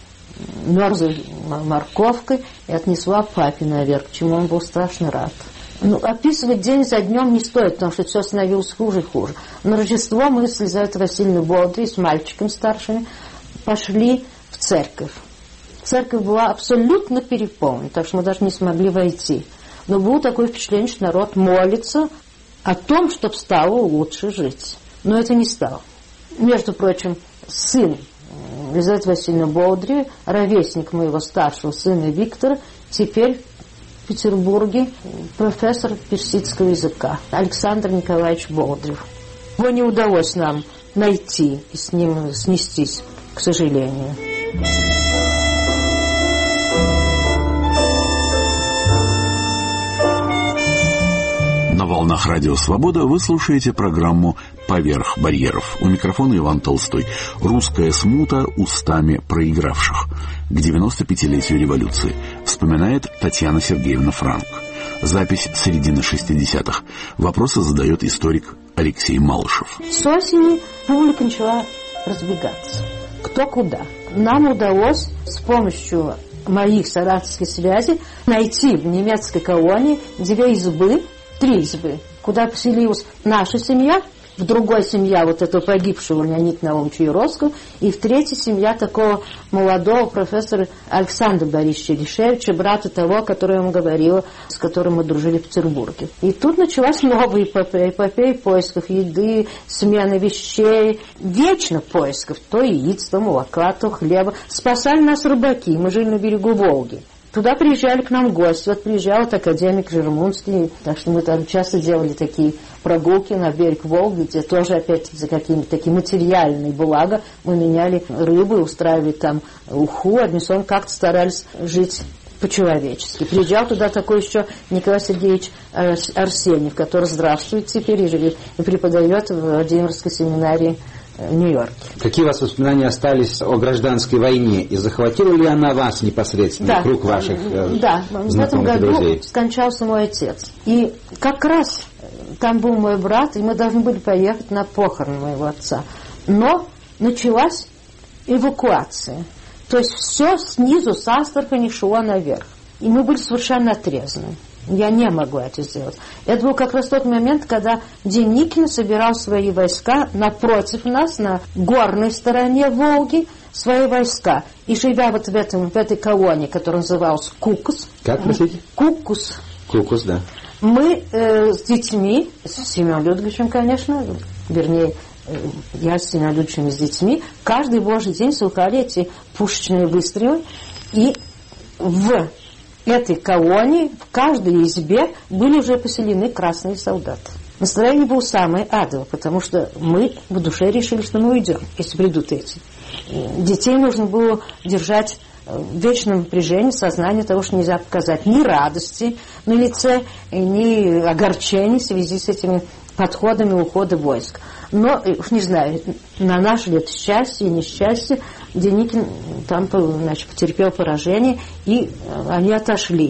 мерзлой морковкой и отнесла папе наверх, чему он был страшно рад. Ну, описывать день за днем не стоит, потому что все становилось хуже и хуже. На Рождество мы с Елизаветой Васильевной Болдыревой, с мальчиками старшими, пошли в церковь. Церковь была абсолютно переполнена, так что мы даже не смогли войти. Но было такое впечатление, что народ молится о том, чтобы стало лучше жить. Но это не стало. Между прочим, сын Елизаветы Васильевны Болдыревой, ровесник моего старшего сына Виктора, теперь в Петербурге профессор персидского языка Александр Николаевич Болдырев. Его не удалось нам найти и с ним снестись, к сожалению. На волнах Радио Свобода вы слушаете программу «Поверх барьеров». У микрофона Иван Толстой. Русская смута устами проигравших. К девяносто пятилетию революции. Вспоминает Татьяна Сергеевна Франк. Запись середины шестидесятых. Вопросы задает историк Алексей Малышев. С осени публика начала разбегаться. Кто куда. Нам удалось с помощью моих саратовских связей найти в немецкой колонии две избы, три избы, куда поселилась наша семья, в другой семья вот этого погибшего Леонида Наумовича Юровского, и в третьей семья такого молодого профессора Александра Борисовича Лишевича, брата того, который я вам говорила, с которым мы дружили в Петербурге. И тут началась новая эпопея, эпопея поисков еды, смены вещей, вечно поисков то яиц, то молока, то хлеба. Спасали нас рыбаки, мы жили на берегу Волги. Туда приезжали к нам гости. Вот приезжал вот академик Жермунский, так что мы там часто делали такие прогулки на берег Волги, где тоже опять за какие-то такие материальные блага мы меняли рыбу и устраивали там уху. Одним словом, как-то старались жить по-человечески. Приезжал туда такой еще Николай Сергеевич Арсеньев, который здравствует теперь и преподает в Владимирской семинарии в Нью-Йорке. Какие у вас воспоминания остались о гражданской войне? И захватила ли она вас непосредственно, да, круг ваших э, да, в этом году друзей? Скончался мой отец. И как раз там был мой брат, и мы должны были поехать на похороны моего отца. Но началась эвакуация. То есть все снизу, с Астрахани, шло наверх. И мы были совершенно отрезаны. Я не могла это сделать. Это был как раз тот момент, когда Деникин собирал свои войска напротив нас, на горной стороне Волги, свои войска. И живя вот в, этом, в этой колонии, которая называлась Кукус. Как, простите? Кукус. Кукус, да. Мы э, с детьми, с Семеном Людвиговичем, конечно, вернее, э, я с Семеном Людвиговичем и с детьми, каждый божий день слыхали эти пушечные выстрелы. И в этой колонии, в каждой избе были уже поселены красные солдаты. Настроение было самое адово, потому что мы в душе решили, что мы уйдем, если придут эти. Детей нужно было держать в вечном напряжении, сознание того, что нельзя показать ни радости на лице, ни огорчений в связи с этими подходами ухода войск. Но, не знаю, на наше ли это счастье и несчастье, Деникин там, значит, потерпел поражение, и они отошли.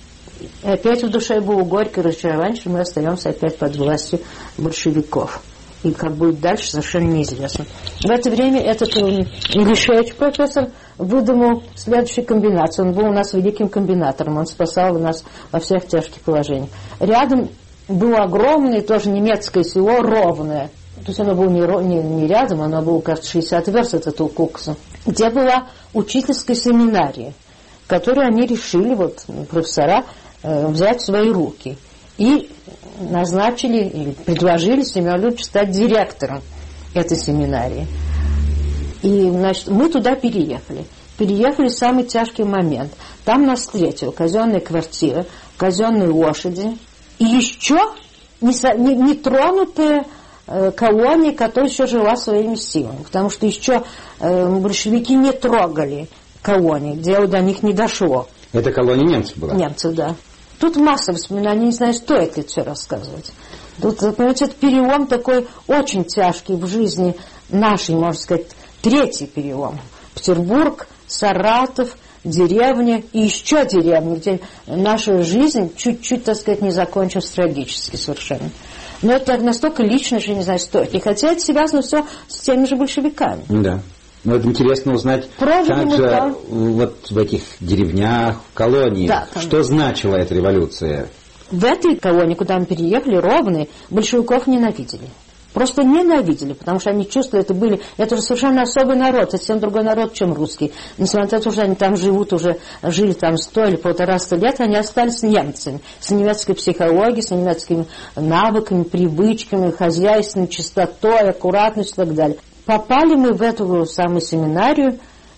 И опять в душе было горькое разочарование, что мы остаемся опять под властью большевиков. И как будет дальше, совершенно неизвестно. В это время этот Лишевич, профессор, выдумал следующую комбинацию. Он был у нас великим комбинатором, он спасал нас во всех тяжких положениях. Рядом было огромное, тоже немецкое село, Ровное. То есть оно было не, не, не рядом, оно было, кажется, шестьдесят верст от этого Кукса, где была учительская семинария, которую они решили, вот, профессора, э, взять в свои руки. И назначили, или предложили Семену Людвиговичу стать директором этой семинарии. И, значит, мы туда переехали. Переехали в самый тяжкий момент. Там нас встретила казенная квартира, казенные лошади. И еще не, не, не тронутая э, колония, которая еще жила своими силами. Потому что еще э, большевики не трогали колонии, дело до них не дошло. Это колония немцев была? Немцев, да. Тут масса воспоминаний, не знаю, стоит ли все рассказывать. Тут, понимаете, это перелом такой очень тяжкий в жизни нашей, можно сказать, третий перелом. Петербург, Саратов, деревня и еще деревня, где наша жизнь чуть-чуть, так сказать, не закончилась трагически совершенно. Но это настолько лично, что не знаю, стоит. И хотя это связано все с теми же большевиками. Да. Но это интересно узнать, Прожили как мы, же да. вот в этих деревнях, в колониях, да, что значила эта революция? В этой колонии, куда мы переехали, Ровные, большевиков ненавидели. Просто ненавидели, потому что они чувствовали, это были, это же совершенно особый народ, совсем другой народ, чем русский. Несмотря на то, что они там живут уже, жили там сто или полтораста лет, они остались немцами, с немецкой психологией, с немецкими навыками, привычками, хозяйственной чистотой, аккуратностью и так далее. Попали мы в эту самую семинарию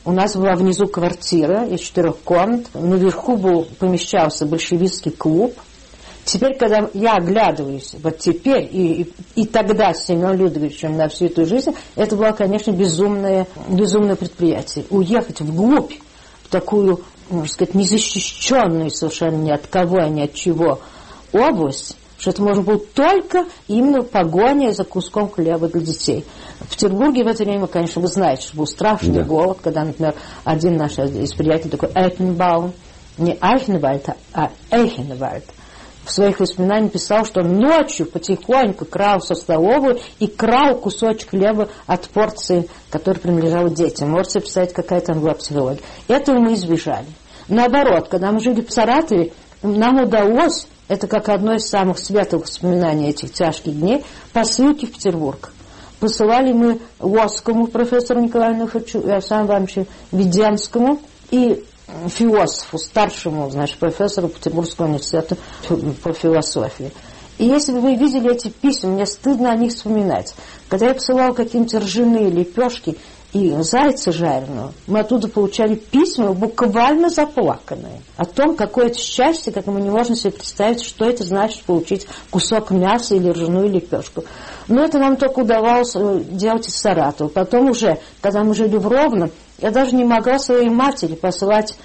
У нас была внизу квартира из четырех комнат. Наверху был, помещался большевистский клуб. Теперь, когда я оглядываюсь, вот теперь и, и, и тогда с Семеном Людвиговичем на всю эту жизнь, это было, конечно, безумное, безумное предприятие. Уехать вглубь, в такую, можно сказать, незащищенную совершенно ни от кого, ни от чего область, что это можно было только именно погоня за куском хлеба для детей. В Петербурге в это время, конечно, вы знаете, что был страшный да. голод, когда, например, один наш из приятелей такой Эйхенбаум, не Айхенвальд, а Эйхенвальд, в своих воспоминаниях писал, что ночью потихоньку крал со столовую и крал кусочек хлеба от порции, которая принадлежала детям. Можете представить, какая там была психология. Этого мы избежали. Наоборот, когда мы жили в Саратове, нам удалось, это как одно из самых светлых воспоминаний этих тяжких дней, посылки в Петербург. Посылали мы Лосскому профессору Николаю Ивановичу и Александру Ивановичу Веденскому и философу, старшему, значит, профессору Петербургского университета по философии. И если бы вы видели эти письма, мне стыдно о них вспоминать. Когда я посылала какие-нибудь ржаные лепешки и зайца жареного, мы оттуда получали письма буквально заплаканные о том, какое это счастье, как мы не можем себе представить, что это значит получить кусок мяса или ржаную лепешку. Но это нам только удавалось делать из Саратова. Потом уже, когда мы жили в Ровно, я даже не могла своей матери посылать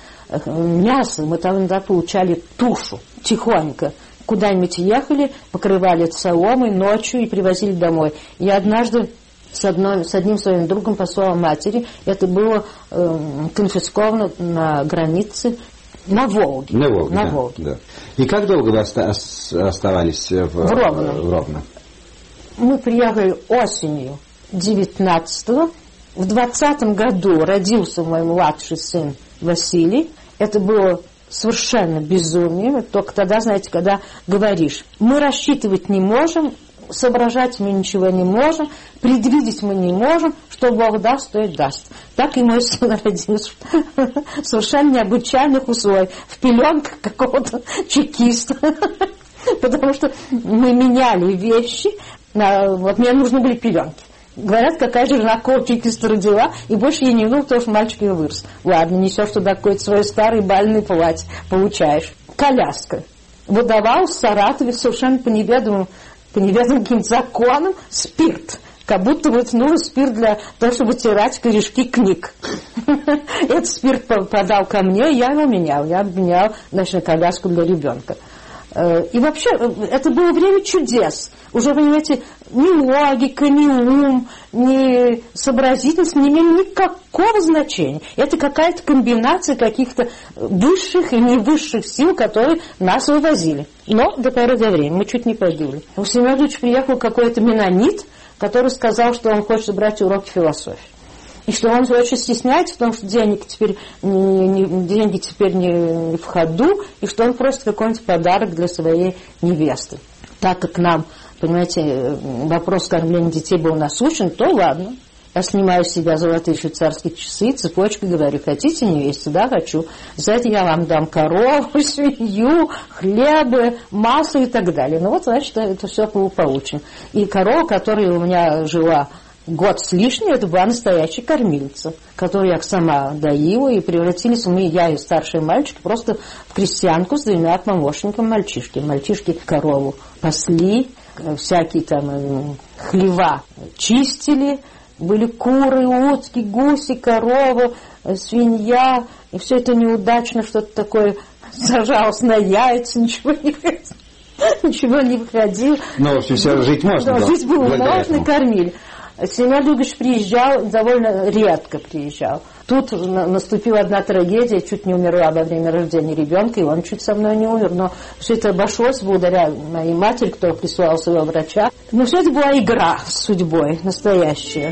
мясо. Мы там иногда получали тушу тихонько. Куда-нибудь ехали, покрывали это соломой ночью и привозили домой. Я однажды с, одной, с одним своим другом послала матери. Это было э, конфисковано на границе на Волге. На Волге, на да, Волге. Да. И как долго вы оста- оставались в, в Ровно? В Ровно? Мы приехали осенью девятнадцатого. В двадцатом году родился мой младший сын Василий. Это было совершенно безумие. Только тогда, знаете, когда говоришь, мы рассчитывать не можем, соображать мы ничего не можем, предвидеть мы не можем, что Бог даст, то и даст. Так и мой сын родился в совершенно необычайных условиях, в пеленках какого-то чекиста. Потому что мы меняли вещи, вот мне нужны были пеленки. Говорят, какая же жена чекиста родила, и больше ей не нужно, потому что мальчик ее вырос. Ладно, несешь туда какое-то свое старое бальное платье, получаешь. Коляска. Выдавал в Саратове совершенно по неведомым, по неведомым каким-то законам спирт. Как будто вот нужен спирт для того, чтобы вытирать корешки книг. Этот спирт подал ко мне, я его менял. Я обменял, значит, на коляску для ребенка. И вообще, это было время чудес. Уже, понимаете, ни логика, ни ум, ни сообразительность не имели никакого значения. Это какая-то комбинация каких-то высших и невысших сил, которые нас вывозили. Но до поры до времени мы чуть не погибли. У Семена Людвиговича приехал какой-то менонит, который сказал, что он хочет брать уроки философии. И что он очень стесняется, потому что денег теперь не, не, деньги теперь не, не в ходу, и что он просит какой-нибудь подарок для своей невесты. Так как нам, понимаете, вопрос кормления детей был насущен, то ладно. Я снимаю с себя золотые швейцарские часы, цепочку и говорю, хотите невесту? Да, хочу. За это я вам дам корову, свинью, хлебы, масло и так далее. Ну вот, значит, это все было получено. И корова, которая у меня жила год с лишним, это была настоящая кормилица, которую я сама доила, и превратились мы, я и старший мальчик, просто в крестьянку с двумя помощниками мальчишки. Мальчишки корову пасли, всякие там хлева чистили, были куры, утки, гуси, корова, свинья, и все это неудачно, что-то такое сажалось на яйца, ничего не выходило. Ничего не выходило. Но, в общем, все жить можно. Да, жить было можно, кормили. Семен Людвигович приезжал, довольно редко приезжал. Тут наступила одна трагедия, чуть не умерла во время рождения ребенка, и он чуть со мной не умер. Но все это обошлось благодаря моей матери, которая прислала своего врача. Но все это была игра с судьбой, настоящая.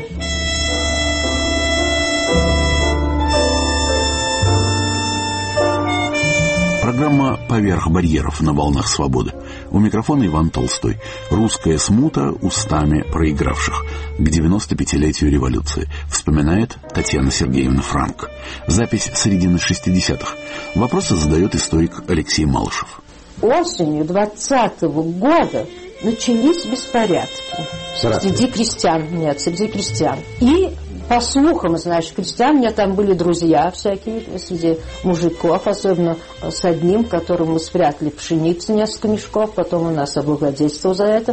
Программа «Поверх барьеров» на волнах свободы. У микрофона Иван Толстой. Русская смута устами проигравших. К девяносто-пятилетию революции. Вспоминает Татьяна Сергеевна Франк. Запись середины шестидесятых. Вопросы задает историк Алексей Малышев. Осенью двадцатого года начались беспорядки. Саратове. Среди крестьян. Нет, среди крестьян. И по слухам, значит, крестьян, у меня там были друзья всякие среди мужиков, особенно с одним, которому мы спрятали пшеницу, несколько мешков, потом он нас облагодетельствовал за это.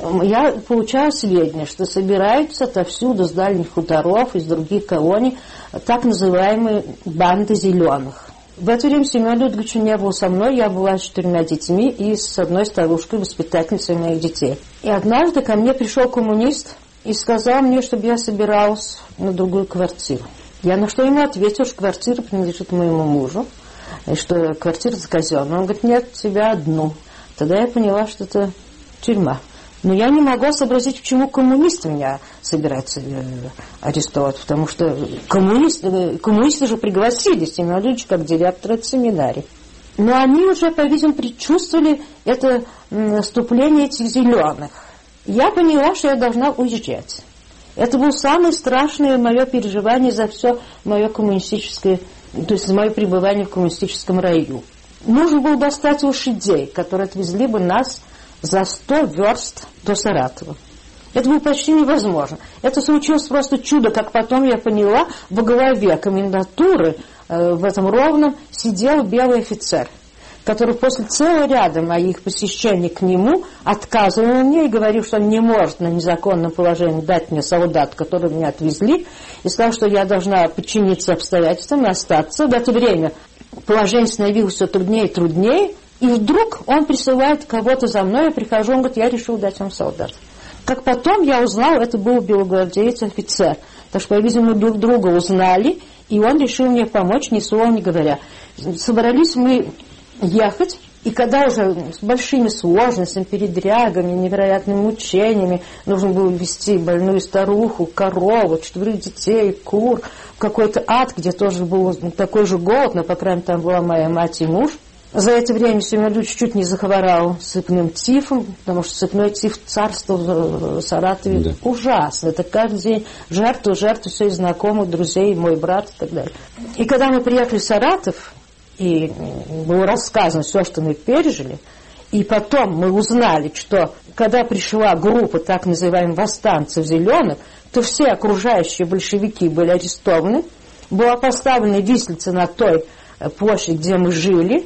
Я получала сведения, что собираются отовсюду, с дальних хуторов, из других колоний, так называемые банды зеленых. В это время Семен Людвигович не был со мной, я была с четырьмя детьми и с одной старушкой, воспитательницей моих детей. И однажды ко мне пришел коммунист и сказал мне, чтобы я собиралась на другую квартиру. Я на что ему ответила, что квартира принадлежит моему мужу, и что квартира заказана. Он говорит, нет, тебя одну. Тогда я поняла, что это тюрьма. Но я не могла сообразить, почему коммунисты меня собираются арестовать, потому что коммунисты, коммунисты же пригласили Семена Людвиговича как директора семинарии. Но они уже, по-видимому, предчувствовали это наступление этих зеленых. Я поняла, что я должна уезжать. Это было самое страшное мое переживание за все мое коммунистическое, то есть за мое пребывание в коммунистическом раю. Нужно было достать лошадей, которые отвезли бы нас за сто верст до Саратова. Это было почти невозможно. Это случилось просто чудо, как потом я поняла, во главе комендатуры э, в этом Ровном сидел белый офицер, который после целого ряда моих посещений к нему отказывал мне и говорил, что он не может на незаконном положении дать мне солдат, которые меня отвезли, и сказал, что я должна подчиниться обстоятельствам и остаться. В это время положение становилось все труднее и труднее, и вдруг он присылает кого-то за мной, я прихожу, он говорит, я решил дать вам солдат. Как потом я узнал, это был белогвардеец офицер. Так что, по-видимому, друг друга узнали, и он решил мне помочь, ни слова не говоря. Собрались мы ехать, и когда уже с большими сложностями, передрягами, невероятными мучениями нужно было везти больную старуху, корову, четверых детей, кур, в какой-то ад, где тоже был такой же голод, но, по крайней мере, там была моя мать и муж. За это время Семен Людвигович чуть не захворал сыпным тифом, потому что сыпной тиф царствовал в Саратове. Да. Ужасно. Это каждый день жертвы, жертвы своих знакомых, друзей, мой брат и так далее. И когда мы приехали в Саратов, и было рассказано все, что мы пережили, и потом мы узнали, что когда пришла группа так называемых восстанцев зеленых, то все окружающие большевики были арестованы, была поставлена виселица на той площади, где мы жили,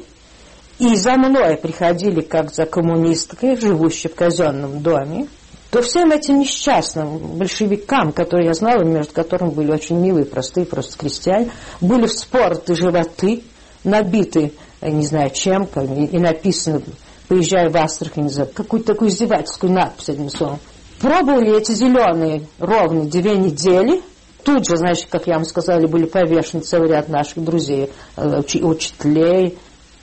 и за мной приходили, как за коммунисткой, живущей в казенном доме, то всем этим несчастным большевикам, которые я знала, между которыми были очень милые, простые, просто крестьяне, были вспороты животы, набиты, я не знаю чем, и написано, поезжай в Астрахань, за какую-то такую издевательскую надпись, одним словом. Пробовали эти зеленые ровно две недели. Тут же, значит, как я вам сказала, были повешены целый ряд наших друзей, учителей.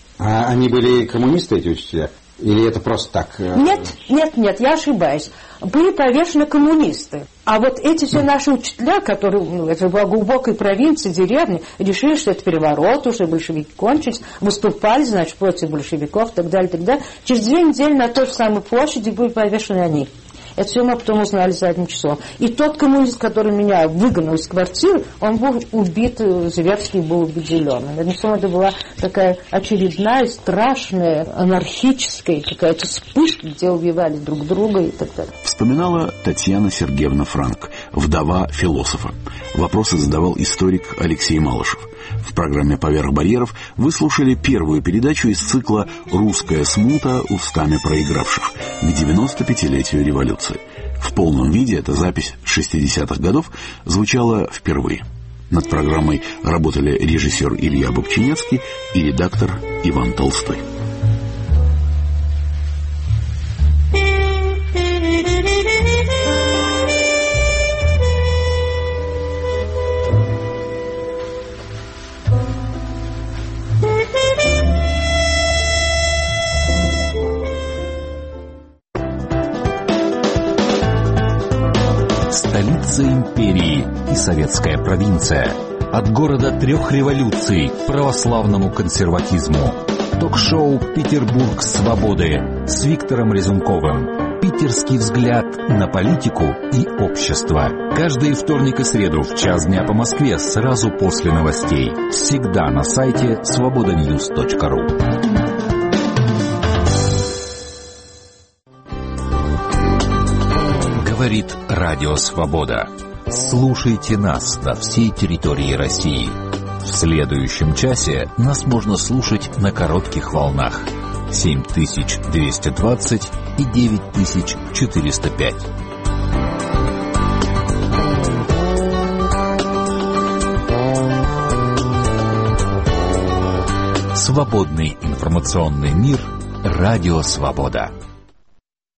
А они были коммунисты, эти учителя? Или это просто так? Нет, нет, нет, я ошибаюсь. Были повешены коммунисты. А вот эти все наши учителя, которые, ну, это была глубокой провинции, деревни, решили, что это переворот, уже большевики кончились, выступали, значит, против большевиков и так далее, и так далее. Через две недели на той же самой площади были повешены они. Это все мы потом узнали задним числом. И тот коммунист, который меня выгнал из квартиры, он был убит, Зверский был убит зеленым. Это была такая очередная, страшная, анархическая какая-то вспышка, где убивали друг друга и так далее. Вспоминала Татьяна Сергеевна Франк, вдова философа. Вопросы задавал историк Алексей Малышев. В программе «Поверх барьеров» вы слушали первую передачу из цикла «Русская смута устами проигравших» к девяносто-пятилетию революции. В полном виде эта запись шестидесятых годов звучала впервые. Над программой работали режиссер Илья Бобчинецкий и редактор Иван Толстой. Столица империи и советская провинция. От города трех революций к православному консерватизму. Ток-шоу «Петербург свободы» с Виктором Резунковым. Питерский взгляд на политику и общество. Каждый вторник и среду в час дня по Москве сразу после новостей. Всегда на сайте свобода ньюс точка ру. Говорит Радио Свобода. Слушайте нас на всей территории России. В следующем часе нас можно слушать на коротких волнах семь тысяч двести двадцать и девять тысяч четыреста пять. Свободный информационный мир. Радио Свобода.